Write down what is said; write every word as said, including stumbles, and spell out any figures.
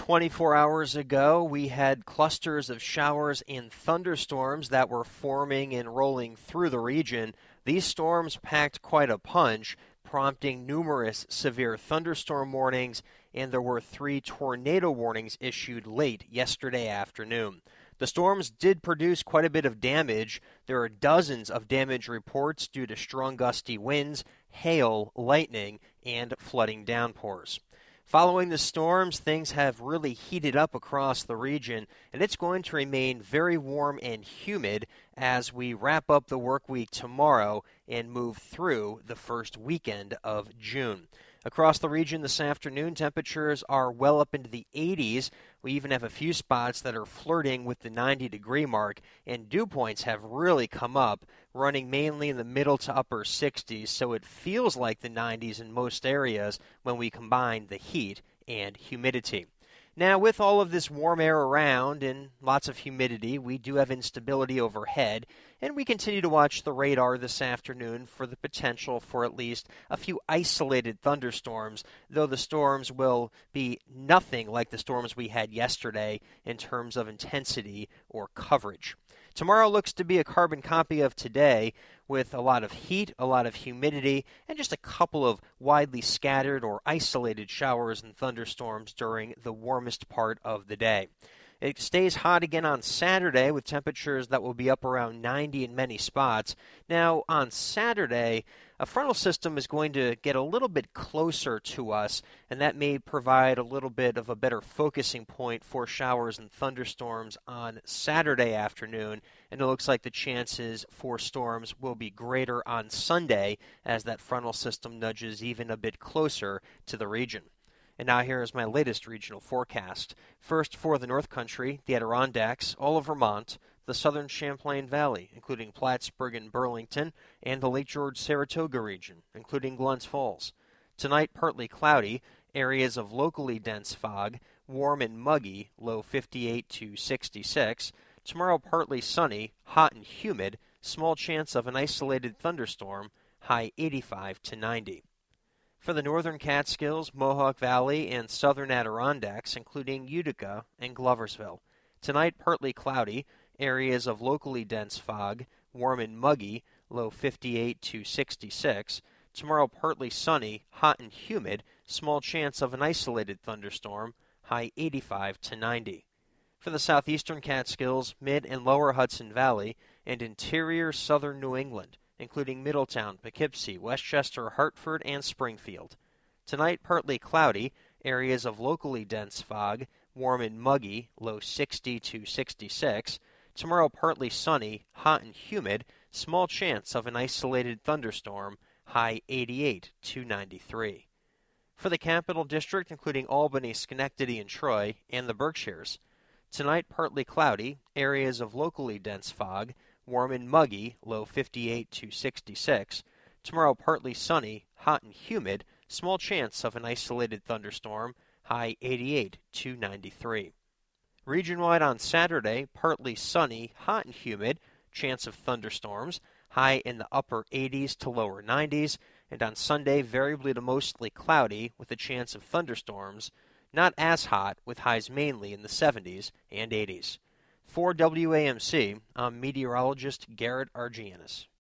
twenty-four hours ago, we had clusters of showers and thunderstorms that were forming and rolling through the region. These storms packed quite a punch, prompting numerous severe thunderstorm warnings, and there were three tornado warnings issued late yesterday afternoon. The storms did produce quite a bit of damage. There are dozens of damage reports due to strong gusty winds, hail, lightning, and flooding downpours. Following the storms, things have really heated up across the region, and it's going to remain very warm and humid as we wrap up the work week tomorrow and move through the first weekend of June. Across the region this afternoon, temperatures are well up into the eighties. We even have a few spots that are flirting with the ninety-degree mark, and dew points have really come up, running mainly in the middle to upper sixties, so it feels like the nineties in most areas when we combine the heat and humidity. Now, with all of this warm air around and lots of humidity, we do have instability overhead, and we continue to watch the radar this afternoon for the potential for at least a few isolated thunderstorms, though the storms will be nothing like the storms we had yesterday in terms of intensity or coverage. Tomorrow looks to be a carbon copy of today, with a lot of heat, a lot of humidity, and just a couple of widely scattered or isolated showers and thunderstorms during the warmest part of the day. It stays hot again on Saturday with temperatures that will be up around ninety in many spots. Now, on Saturday, a frontal system is going to get a little bit closer to us, and that may provide a little bit of a better focusing point for showers and thunderstorms on Saturday afternoon, and it looks like the chances for storms will be greater on Sunday as that frontal system nudges even a bit closer to the region. And now here is my latest regional forecast. First, for the North Country, the Adirondacks, all of Vermont, the southern Champlain Valley, including Plattsburgh and Burlington, and the Lake George-Saratoga region, including Glens Falls. Tonight, partly cloudy, areas of locally dense fog, warm and muggy, low fifty-eight to sixty-six. Tomorrow, partly sunny, hot and humid, small chance of an isolated thunderstorm, high eighty-five to ninety. For the northern Catskills, Mohawk Valley, and southern Adirondacks, including Utica and Gloversville. Tonight, partly cloudy, areas of locally dense fog, warm and muggy, low fifty-eight to sixty-six. Tomorrow, partly sunny, hot and humid, small chance of an isolated thunderstorm, high eighty-five to ninety. For the southeastern Catskills, mid and lower Hudson Valley, and interior southern New England, including Middletown, Poughkeepsie, Westchester, Hartford, and Springfield. Tonight, partly cloudy, areas of locally dense fog, warm and muggy, low sixty to sixty-six. Tomorrow, partly sunny, hot and humid, small chance of an isolated thunderstorm, high eighty-eight to ninety-three. For the Capital District, including Albany, Schenectady, and Troy, and the Berkshires. Tonight, partly cloudy, areas of locally dense fog, warm and muggy, low fifty-eight to sixty-six. Tomorrow, partly sunny, hot and humid, small chance of an isolated thunderstorm, high eighty-eight to ninety-three. Region-wide on Saturday, partly sunny, hot and humid, chance of thunderstorms, high in the upper eighties to lower nineties, and on Sunday, variably to mostly cloudy with a chance of thunderstorms, not as hot with highs mainly in the seventies and eighties. For W A M C, I'm meteorologist Garrett Argianis.